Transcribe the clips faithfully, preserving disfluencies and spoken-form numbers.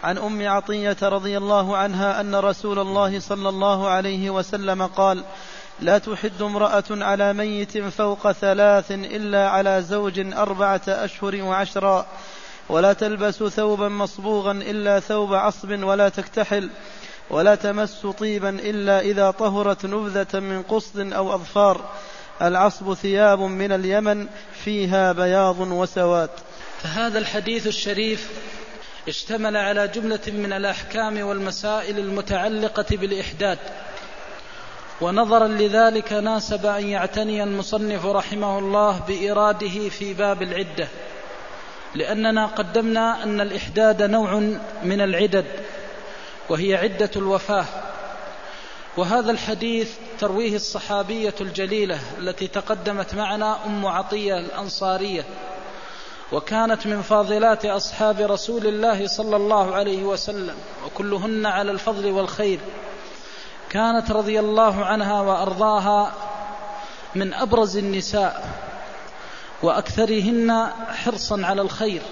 عن أم عطية رضي الله عنها أن رسول الله صلى الله عليه وسلم قال: لا تحد امرأة على ميت فوق ثلاث إلا على زوج أربعة أشهر وعشرا، ولا تلبس ثوبا مصبوغا إلا ثوب عصب، ولا تكتحل، ولا تمس طيبا إلا إذا طهرت نبذة من قصد أو أظفار. العصب ثياب من اليمن فيها بياض وسواد. فهذا الحديث الشريف اشتمل على جملة من الأحكام والمسائل المتعلقة بالإحداد، ونظرا لذلك ناسب أن يعتني المصنف رحمه الله بإراده في باب العدة، لأننا قدمنا أن الإحداد نوع من العدد وهي عدة الوفاة. وهذا الحديث ترويه الصحابية الجليلة التي تقدمت معنا أم عطية الأنصارية، وكانت من فاضلات أصحاب رسول الله صلى الله عليه وسلم، وكلهن على الفضل والخير. كانت رضي الله عنها وأرضاها من أبرز النساء وأكثرهن حرصا على الخير،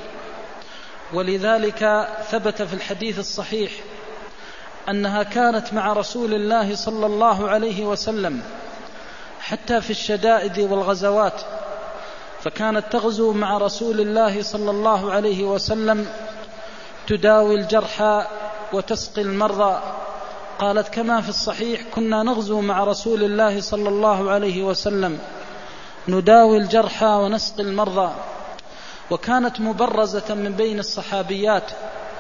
ولذلك ثبت في الحديث الصحيح أنها كانت مع رسول الله صلى الله عليه وسلم حتى في الشدائد والغزوات، فكانت تغزو مع رسول الله صلى الله عليه وسلم تداوي الجرحى وتسقي المرضى. قالت كما في الصحيح: كنا نغزو مع رسول الله صلى الله عليه وسلم نداوي الجرحى ونسقي المرضى. وكانت مبرزة من بين الصحابيات،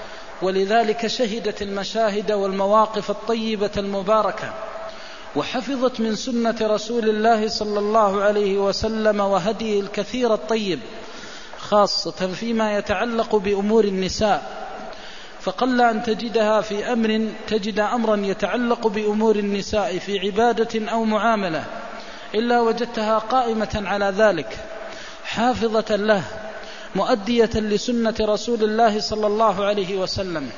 ولذلك شهدت المشاهد والمواقف الطيبة المباركة، وحفظت من سنة رسول الله صلى الله عليه وسلم وهديه الكثير الطيب، خاصة فيما يتعلق بأمور النساء. فقل أن تجدها في أمر تجد أمرا يتعلق بأمور النساء في عبادة أو معاملة إلا وجدتها قائمة على ذلك، حافظة له، مؤدية لسنة رسول الله صلى الله عليه وسلم.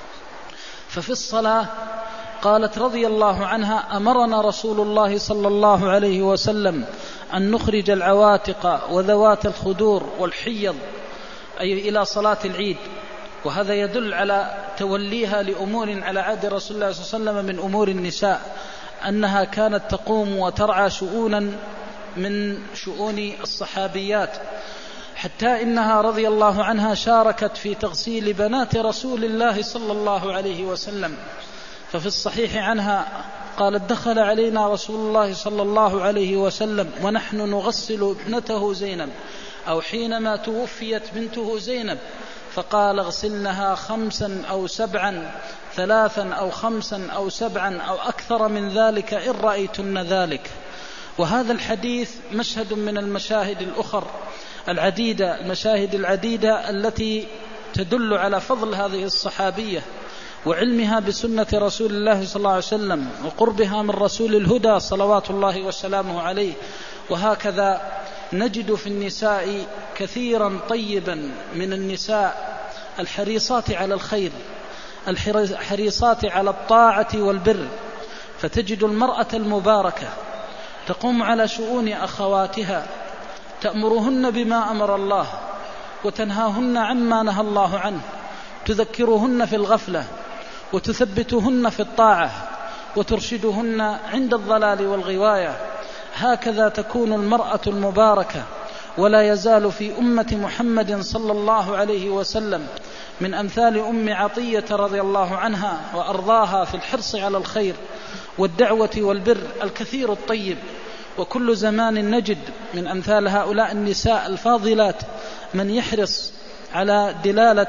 ففي الصلاة قالت رضي الله عنها: أمرنا رسول الله صلى الله عليه وسلم أن نخرج العواتق وذوات الخدور والحيض، أي إلى صلاة العيد. وهذا يدل على توليها لأمور على عهد رسول الله صلى الله عليه وسلم من أمور النساء، أنها كانت تقوم وترعى شؤونا من شؤون الصحابيات، حتى إنها رضي الله عنها شاركت في تغسيل بنات رسول الله صلى الله عليه وسلم. ففي الصحيح عنها قالت: دخل علينا رسول الله صلى الله عليه وسلم ونحن نغسل ابنته زينب، أو حينما توفيت بنته زينب، فقال: اغسلنها خمسا أو سبعا، ثلاثا أو خمسا أو سبعا أو أكثر من ذلك إن رأيتن ذلك. وهذا الحديث مشهد من المشاهد الأخر العديدة المشاهد العديدة التي تدل على فضل هذه الصحابية وعلمها بسنة رسول الله صلى الله عليه وسلم وقربها من رسول الهدى صلوات الله وسلامه عليه. وهكذا نجد في النساء كثيرا طيبا من النساء الحريصات على الخير، الحريصات على الطاعة والبر. فتجد المرأة المباركة تقوم على شؤون أخواتها، تأمرهن بما أمر الله وتنهاهن عما نهى الله عنه، تذكرهن في الغفلة وتثبتهن في الطاعة وترشدهن عند الضلال والغواية. هكذا تكون المرأة المباركة. ولا يزال في أمة محمد صلى الله عليه وسلم من أمثال أم عطية رضي الله عنها وأرضاها في الحرص على الخير والدعوة والبر الكثير الطيب. وكل زمان نجد من أمثال هؤلاء النساء الفاضلات من يحرص على دلالة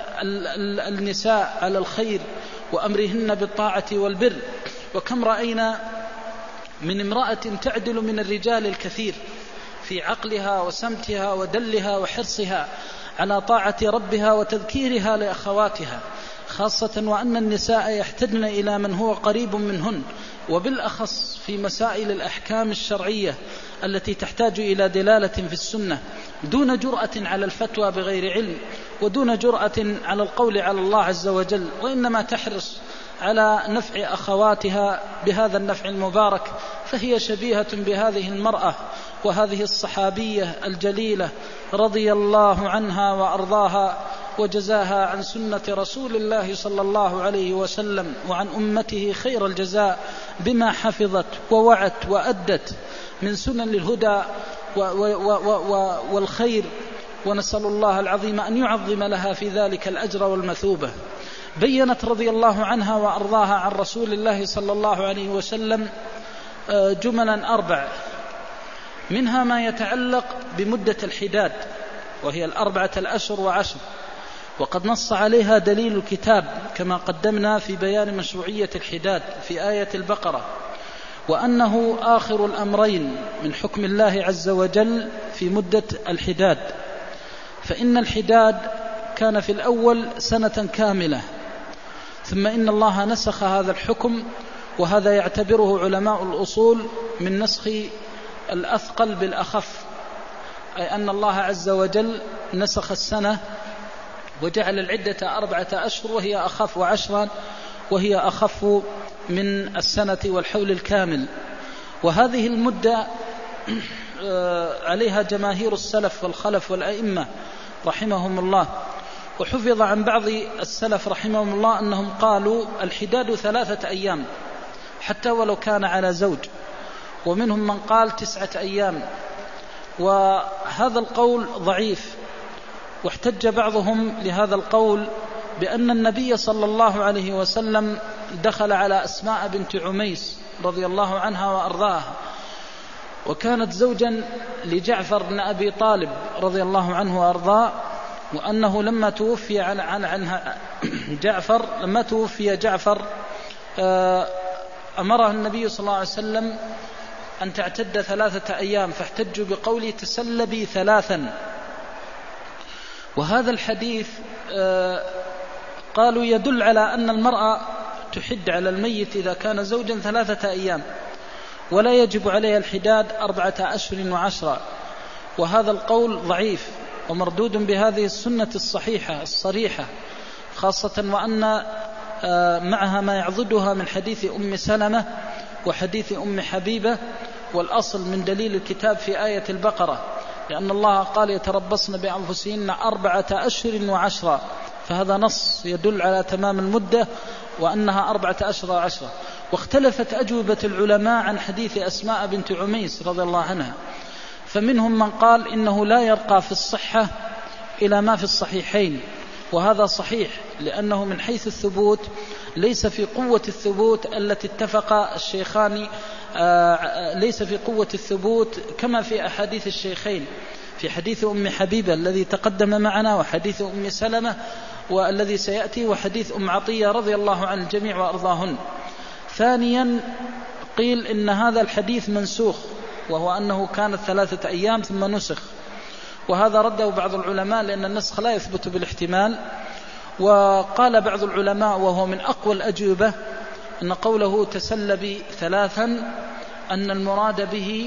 النساء على الخير وأمرهن بالطاعة والبر. وكم رأينا من امرأة تعدل من الرجال الكثير في عقلها وسمتها ودلها وحرصها على طاعة ربها وتذكيرها لأخواتها، خاصة وأن النساء يحتجن إلى من هو قريب منهن، وبالأخص في مسائل الأحكام الشرعية التي تحتاج إلى دلالة في السنة، دون جرأة على الفتوى بغير علم، ودون جرأة على القول على الله عز وجل، وإنما تحرص على نفع أخواتها بهذا النفع المبارك. فهي شبيهة بهذه المرأة وهذه الصحابية الجليلة رضي الله عنها وأرضاها، وجزاها عن سنة رسول الله صلى الله عليه وسلم وعن أمته خير الجزاء بما حفظت ووعت وأدت من سنن الهدى والخير، ونسأل الله العظيم أن يعظم لها في ذلك الأجر والمثوبة. بيّنت رضي الله عنها وأرضاها عن رسول الله صلى الله عليه وسلم جملا أربع، منها ما يتعلق بمدة الحداد وهي الأربعة الأشهر وعشر، وقد نص عليها دليل الكتاب كما قدمنا في بيان مشروعية الحداد في آية البقرة، وأنه آخر الأمرين من حكم الله عز وجل في مدة الحداد. فإن الحداد كان في الأول سنة كاملة، ثم إن الله نسخ هذا الحكم، وهذا يعتبره علماء الأصول من نسخ الأثقل بالأخف، أي أن الله عز وجل نسخ السنة وجعل العدة أربعة أشهر وهي أخف، وعشرا وهي أخف من السنة والحول الكامل. وهذه المدة عليها جماهير السلف والخلف والأئمة رحمهم الله. وحفظ عن بعض السلف رحمهم الله أنهم قالوا الحداد ثلاثة أيام حتى ولو كان على زوج، ومنهم من قال تسعة أيام، وهذا القول ضعيف. واحتج بعضهم لهذا القول بأن النبي صلى الله عليه وسلم دخل على أسماء بنت عميس رضي الله عنها وأرضاها، وكانت زوجا لجعفر بن أبي طالب رضي الله عنه وأرضاه، وأنه لما توفي عن عنها جعفر لما توفي جعفر أمرها النبي صلى الله عليه وسلم أن تعتد ثلاثة أيام، فاحتجوا بقوله تسلبي ثلاثا. وهذا الحديث قالوا يدل على أن المرأة تحد على الميت إذا كان زوجا ثلاثة أيام، ولا يجب عليها الحداد أربعة أشهر وعشرة. وهذا القول ضعيف ومردود بهذه السنة الصحيحة الصريحة، خاصة وأن معها ما يعضدها من حديث أم سلمة وحديث أم حبيبة، والأصل من دليل الكتاب في آية البقرة، لأن الله قال يتربصن بأنفسهن أربعة أشهر وعشرة، فهذا نص يدل على تمام المدة وأنها أربعة أشهر وعشرة. واختلفت أجوبة العلماء عن حديث أسماء بنت عميس رضي الله عنها، فمنهم من قال إنه لا يرقى في الصحة إلى ما في الصحيحين، وهذا صحيح، لأنه من حيث الثبوت ليس في قوة الثبوت التي اتفق الشيخان، ليس في قوة الثبوت كما في أحاديث الشيخين، في حديث أم حبيبة الذي تقدم معنا، وحديث أم سلمة والذي سيأتي، وحديث أم عطية رضي الله عن الجميع وأرضاهن. ثانيا قيل إن هذا الحديث منسوخ، وهو أنه كانت ثلاثة أيام ثم نسخ، وهذا رده بعض العلماء لأن النسخ لا يثبت بالاحتمال. وقال بعض العلماء وهو من أقوى الأجوبة أن قوله تسلبي ثلاثا أن المراد به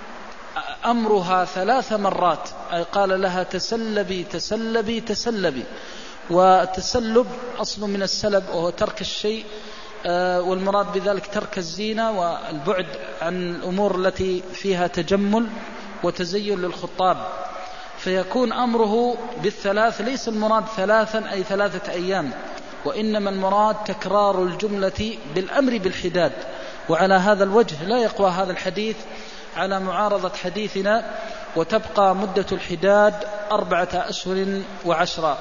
أمرها ثلاث مرات، أي قال لها تسلبي تسلبي تسلبي. والتسلب أصل من السلب وهو ترك الشيء، والمراد بذلك ترك الزينة والبعد عن الأمور التي فيها تجمل وتزين للخطاب، فيكون أمره بالثلاث. ليس المراد ثلاثا أي ثلاثة أيام، وإنما المراد تكرار الجملة بالأمر بالحداد. وعلى هذا الوجه لا يقوى هذا الحديث على معارضة حديثنا، وتبقى مدة الحداد أربعة أشهر وعشرة.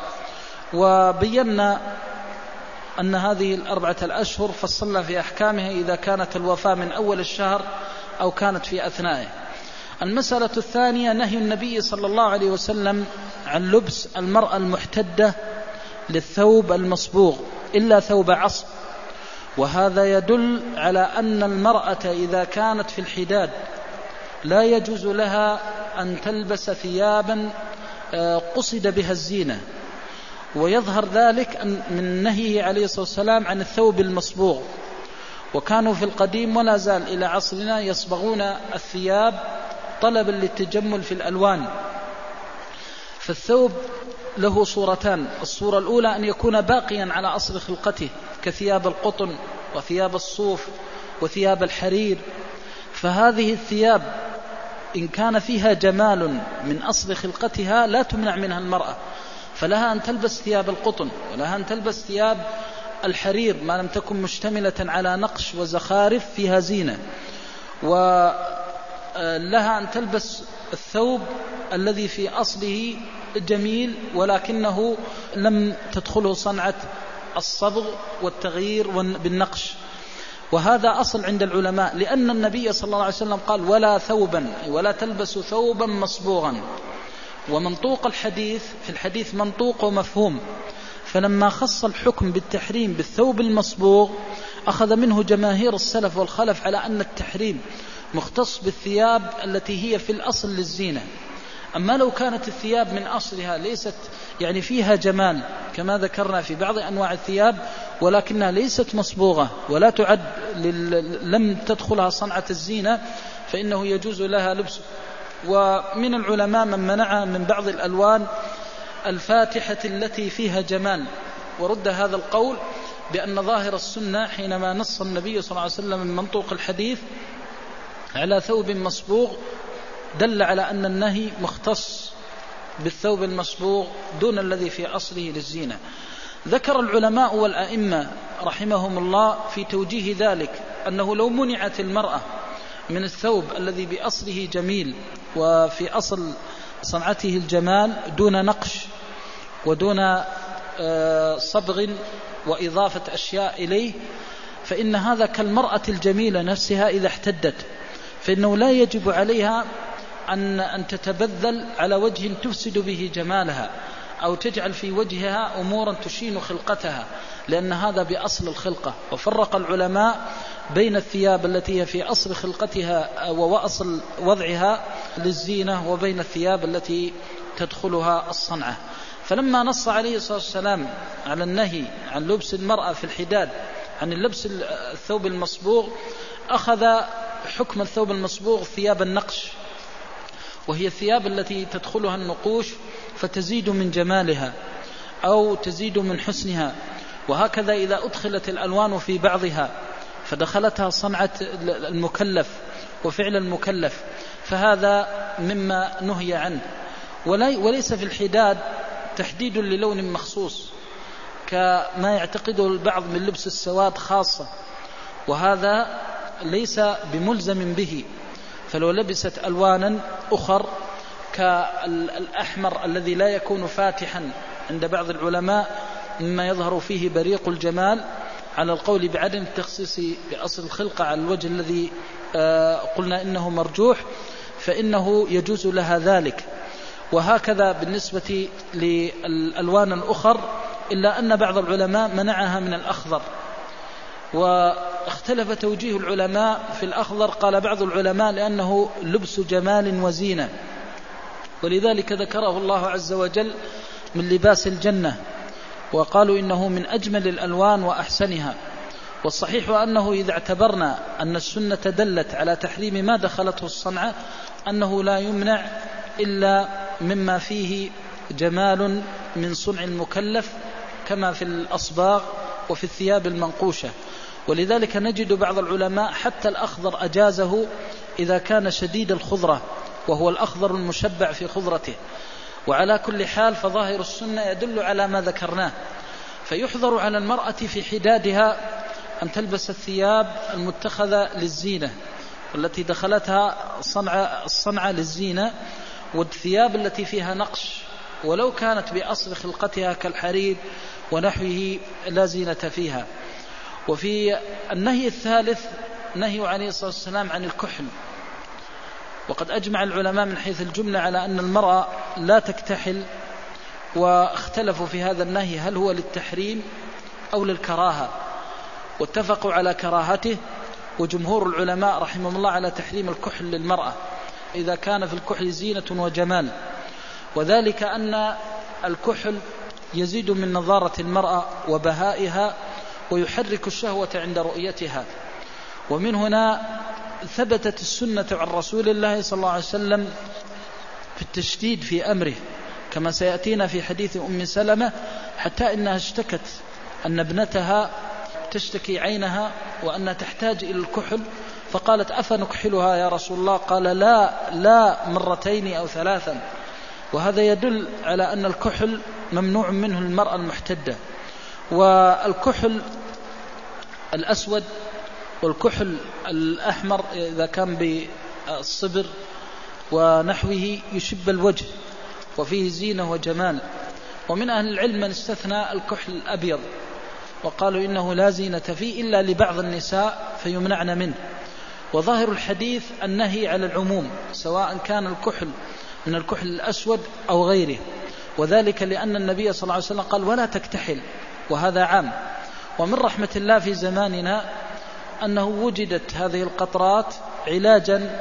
وبينا أن هذه الأربعة الأشهر فصلنا في أحكامها إذا كانت الوفاة من أول الشهر أو كانت في أثنائه. المسألة الثانية نهي النبي صلى الله عليه وسلم عن لبس المرأة المحتدة للثوب المصبوغ إلا ثوب عصب، وهذا يدل على أن المرأة إذا كانت في الحداد لا يجوز لها أن تلبس ثيابا قصد بها الزينة، ويظهر ذلك من نهيه عليه الصلاة والسلام عن الثوب المصبوغ. وكانوا في القديم ولا زال إلى عصرنا يصبغون الثياب طلبا للتجمل في الألوان. فالثوب له صورتان، الصورة الأولى أن يكون باقيا على أصل خلقته كثياب القطن وثياب الصوف وثياب الحرير، فهذه الثياب إن كان فيها جمال من أصل خلقتها لا تمنع منها المرأة، فلها أن تلبس ثياب القطن، ولها أن تلبس ثياب الحرير ما لم تكن مشتملة على نقش وزخارف فيها زينة، ولها أن تلبس الثوب الذي في أصله جميل ولكنه لم تدخله صنعة الصبغ والتغيير بالنقش. وهذا أصل عند العلماء، لأن النبي صلى الله عليه وسلم قال ولا ثوبا ولا تلبسوا ثوبا مصبوغا. ومنطوق الحديث في الحديث منطوق ومفهوم، فلما خص الحكم بالتحريم بالثوب المصبوغ أخذ منه جماهير السلف والخلف على أن التحريم مختص بالثياب التي هي في الأصل للزينة. أما لو كانت الثياب من أصلها ليست يعني فيها جمال كما ذكرنا في بعض أنواع الثياب ولكنها ليست مصبوغة ولا تعد لم تدخلها صنعة الزينة فإنه يجوز لها لبس. ومن العلماء من منع من بعض الألوان الفاتحة التي فيها جمال، ورد هذا القول بأن ظاهر السنة حينما نص النبي صلى الله عليه وسلم من منطوق الحديث على ثوب مصبوغ دل على أن النهي مختص بالثوب المصبوغ دون الذي في أصله للزينة. ذكر العلماء والأئمة رحمهم الله في توجيه ذلك أنه لو منعت المرأة من الثوب الذي بأصله جميل وفي أصل صنعته الجمال دون نقش ودون صبغ وإضافة أشياء إليه، فإن هذا كالمرأة الجميلة نفسها إذا احتدت، فإنه لا يجب عليها أن أن تتبذل على وجه تفسد به جمالها أو تجعل في وجهها أمورا تشين خلقتها، لأن هذا بأصل الخلقة. وفرق العلماء بين الثياب التي هي في أصل خلقتها وأصل وضعها للزينة وبين الثياب التي تدخلها الصنعة. فلما نص عليه الصلاة والسلام على النهي عن لبس المرأة في الحداد عن اللبس الثوب المصبوغ أخذ حكم الثوب المصبوغ ثياب النقش، وهي الثياب التي تدخلها النقوش فتزيد من جمالها أو تزيد من حسنها. وهكذا إذا أدخلت الألوان في بعضها فدخلتها صنعة المكلف وفعل المكلف فهذا مما نهي عنه. وليس في الحداد تحديد للون مخصوص كما يعتقده البعض من لبس السواد خاصة، وهذا ليس بملزم به. فلو لبست ألوانا أخر كالأحمر الذي لا يكون فاتحا عند بعض العلماء مما يظهر فيه بريق الجمال على القول بعدم التخصيص بأصل الخلقة على الوجه الذي قلنا إنه مرجوح، فإنه يجوز لها ذلك. وهكذا بالنسبة للألوان الأخر، إلا أن بعض العلماء منعها من الأخضر، واختلف توجيه العلماء في الأخضر. قال بعض العلماء لأنه لبس جمال وزينة، ولذلك ذكره الله عز وجل من لباس الجنة، وقالوا إنه من أجمل الألوان وأحسنها. والصحيح أنه إذا اعتبرنا أن السنة دلت على تحريم ما دخلته الصنعة أنه لا يمنع إلا مما فيه جمال من صنع المكلف كما في الأصباغ وفي الثياب المنقوشة. ولذلك نجد بعض العلماء حتى الأخضر أجازه إذا كان شديد الخضرة، وهو الأخضر المشبع في خضرته. وعلى كل حال فظاهر السنة يدل على ما ذكرناه، فيحظر على المرأة في حدادها أن تلبس الثياب المتخذة للزينة والتي دخلتها الصنعة, الصنعة للزينة، والثياب التي فيها نقش ولو كانت بأصل خلقتها كالحرير ونحوه لا زينة فيها. وفي النهي الثالث نهي عليه الصلاة والسلام عن الكحل، وقد أجمع العلماء من حيث الجملة على أن المرأة لا تكتحل، واختلفوا في هذا النهي هل هو للتحريم أو للكراهة، واتفقوا على كراهته. وجمهور العلماء رحمهم الله على تحريم الكحل للمرأة إذا كان في الكحل زينة وجمال، وذلك أن الكحل يزيد من نظارة المرأة وبهائها ويحرك الشهوة عند رؤيتها. ومن هنا ثبتت السنة عن رسول الله صلى الله عليه وسلم في التشديد في أمره كما سيأتينا في حديث أم سلمة، حتى إنها اشتكت أن ابنتها تشتكي عينها وأنها تحتاج إلى الكحل، فقالت أفنكحلها يا رسول الله؟ قال لا لا مرتين أو ثلاثا، وهذا يدل على أن الكحل ممنوع منه المرأة المحتدة. والكحل الأسود والكحل الأحمر إذا كان بالصبر ونحوه يشب الوجه وفيه زينة وجمال. ومن أهل العلم من استثنى الكحل الأبيض وقالوا إنه لا زينة فيه إلا لبعض النساء فيمنعن منه. وظاهر الحديث النهي على العموم سواء كان الكحل من الكحل الأسود أو غيره، وذلك لأن النبي صلى الله عليه وسلم قال ولا تكتحل، وهذا عام. ومن رحمة الله في زماننا أنه وجدت هذه القطرات علاجا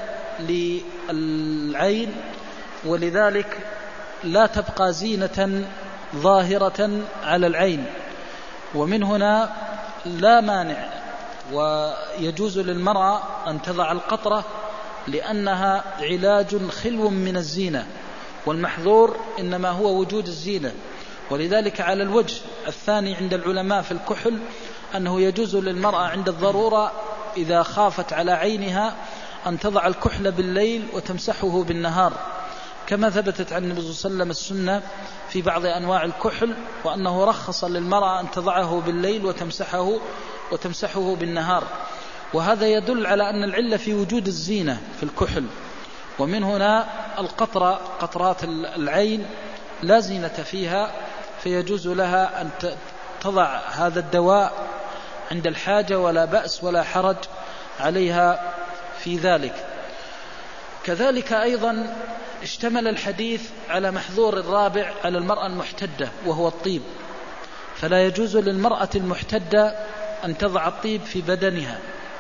للعين، ولذلك لا تبقى زينة ظاهرة على العين. ومن هنا لا مانع ويجوز للمرأة أن تضع القطرة لأنها علاج خلو من الزينة، والمحظور إنما هو وجود الزينة. ولذلك على الوجه الثاني عند العلماء في الكحل أنه يجوز للمرأة عند الضرورة إذا خافت على عينها أن تضع الكحل بالليل وتمسحه بالنهار، كما ثبتت عن النبي صلى الله عليه وسلم السنة في بعض أنواع الكحل، وأنه رخص للمرأة أن تضعه بالليل وتمسحه وتمسحه بالنهار. وهذا يدل على أن العلة في وجود الزينة في الكحل. ومن هنا القطرة قطرات العين لا زينة فيها، فيجوز لها أن تضع هذا الدواء عند الحاجة ولا بأس ولا حرج عليها في ذلك. كذلك أيضا اشتمل الحديث على محظور الرابع على المرأة المحتدة وهو الطيب، فلا يجوز للمرأة المحتدة أن تضع الطيب في بدنها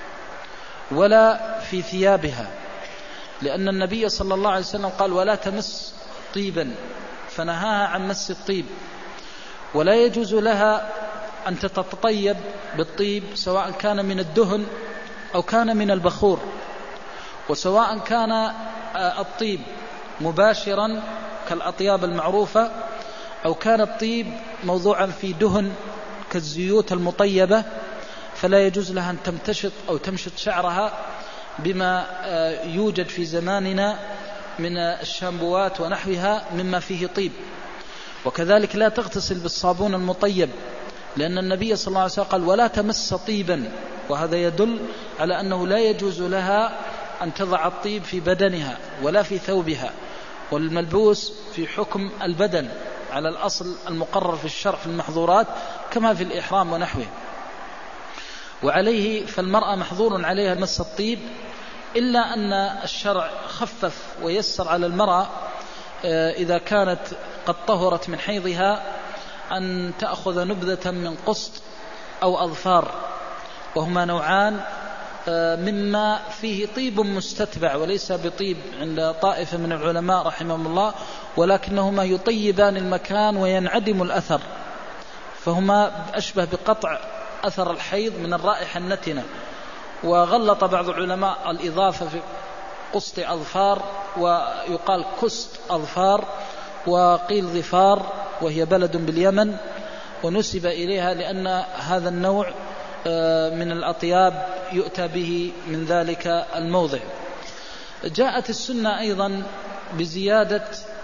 ولا في ثيابها، لأن النبي صلى الله عليه وسلم قال ولا تمس طيبا، فنهاها عن مس الطيب. ولا يجوز لها أن تتطيب بالطيب سواء كان من الدهن أو كان من البخور، وسواء كان الطيب مباشرا كالأطياب المعروفة أو كان الطيب موضوعا في دهن كالزيوت المطيبة، فلا يجوز لها أن تمتشط أو تمشط شعرها بما يوجد في زماننا من الشامبوات ونحوها مما فيه طيب. وكذلك لا تغتسل بالصابون المطيب، لأن النبي صلى الله عليه وسلم قال ولا تمس طيبا، وهذا يدل على أنه لا يجوز لها أن تضع الطيب في بدنها ولا في ثوبها. والملبوس في حكم البدن على الأصل المقرر في الشرع في المحظورات كما في الإحرام ونحوه. وعليه فالمرأة محظور عليها مس الطيب، إلا أن الشرع خفف ويسر على المرأة إذا كانت قد طهرت من حيضها أن تأخذ نبذة من قسط أو أظفار، وهما نوعان مما فيه طيب مستتبع وليس بطيب عند طائفة من العلماء رحمهم الله، ولكنهما يطيبان المكان وينعدم الأثر، فهما أشبه بقطع أثر الحيض من الرائحة النتنة. وغلط بعض العلماء الإضافة في قسط أظفار، ويقال كست أظفار، وقيل ظفار وهي بلد باليمن ونسب إليها لأن هذا النوع من الأطياب يؤتى به من ذلك الموضع. جاءت السنة أيضا بزيادة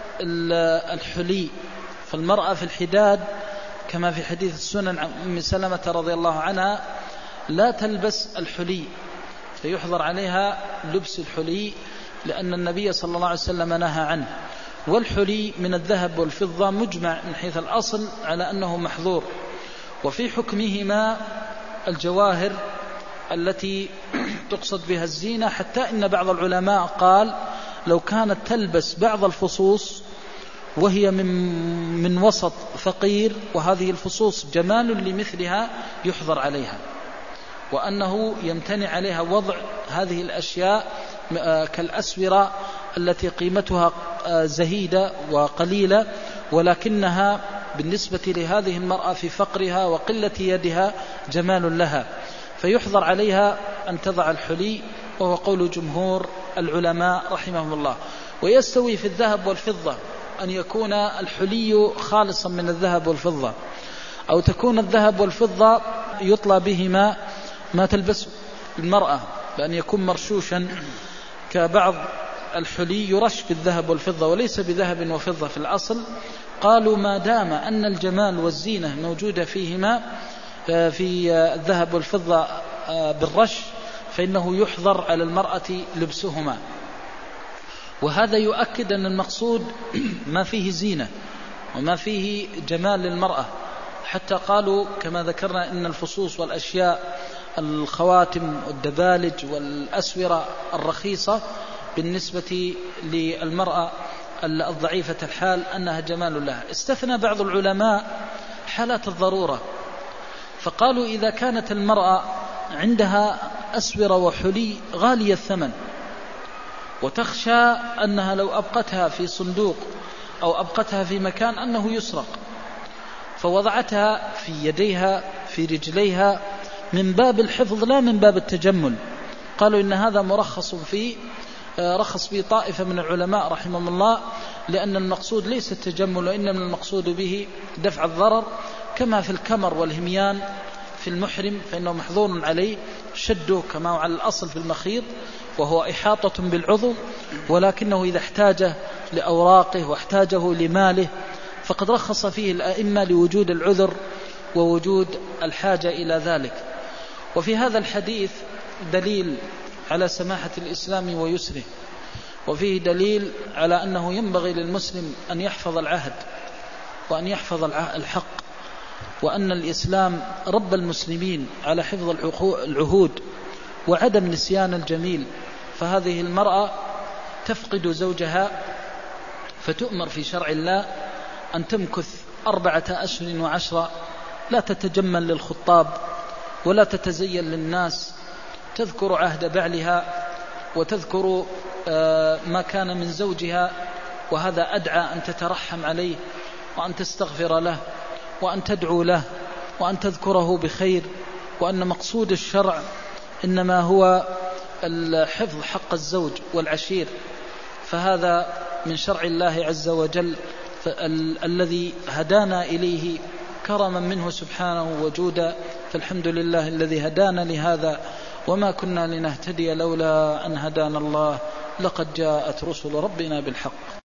الحلي، فالمرأة في الحداد كما في حديث السنن عن أم سلمة رضي الله عنها لا تلبس الحلي، فيحظر عليها لبس الحلي لأن النبي صلى الله عليه وسلم نهى عنه. والحلي من الذهب والفضة مجمع من حيث الأصل على أنه محظور، وفي حكمهما الجواهر التي تقصد بها الزينة، حتى إن بعض العلماء قال لو كانت تلبس بعض الفصوص وهي من, من وسط فقير وهذه الفصوص جمال لمثلها يحظر عليها، وأنه يمتنع عليها وضع هذه الأشياء كالأسورة التي قيمتها زهيدة وقليلة، ولكنها بالنسبة لهذه المرأة في فقرها وقلة يدها جمال لها، فيحظر عليها أن تضع الحلي، وهو قول جمهور العلماء رحمهم الله. ويستوي في الذهب والفضة أن يكون الحلي خالصا من الذهب والفضة، أو تكون الذهب والفضة يطلى بهما ما تلبس المرأة، بأن يكون مرشوشا كبعض الحلي يرش بالذهب والفضة وليس بذهب وفضة في الأصل، قالوا ما دام أن الجمال والزينة موجودة فيهما في الذهب والفضة بالرش فإنه يحظر على المرأة لبسهما. وهذا يؤكد أن المقصود ما فيه زينة وما فيه جمال للمرأة، حتى قالوا كما ذكرنا إن الفصوص والأشياء الخواتم والدبالج والأسورة الرخيصة بالنسبة للمرأة الضعيفة الحال أنها جمال لها. استثنى بعض العلماء حالات الضرورة، فقالوا إذا كانت المرأة عندها أسورة وحلي غالية الثمن وتخشى أنها لو أبقتها في صندوق أو أبقتها في مكان أنه يسرق، فوضعتها في يديها في رجليها من باب الحفظ لا من باب التجمل، قالوا إن هذا مرخص فيه، رخص به طائفة من العلماء رحمهم الله، لأن المقصود ليس التجمل وإنما المقصود به دفع الضرر، كما في الكمر والهميان في المحرم فإنه محظور عليه شده كما هو على الأصل في المخيط وهو إحاطة بالعضو، ولكنه إذا احتاجه لأوراقه واحتاجه لماله فقد رخص فيه الأئمة لوجود العذر ووجود الحاجة إلى ذلك. وفي هذا الحديث دليل على سماحة الإسلام ويسره، وفيه دليل على أنه ينبغي للمسلم أن يحفظ العهد وأن يحفظ الحق، وأن الإسلام رب المسلمين على حفظ العهود وعدم نسيان الجميل. فهذه المرأة تفقد زوجها فتؤمر في شرع الله أن تمكث أربعة أشهر وعشرة، لا تتجمل للخطاب ولا تتزين للناس، تذكر عهد بعلها وتذكر ما كان من زوجها، وهذا أدعى أن تترحم عليه وأن تستغفر له وأن تدعو له وأن تذكره بخير، وأن مقصود الشرع إنما هو الحفظ حق الزوج والعشير. فهذا من شرع الله عز وجل الذي هدانا إليه كرما منه سبحانه وجودا، فالحمد لله الذي هدانا لهذا وما كنا لنهتدي لولا أن هدانا الله، لقد جاءت رسل ربنا بالحق.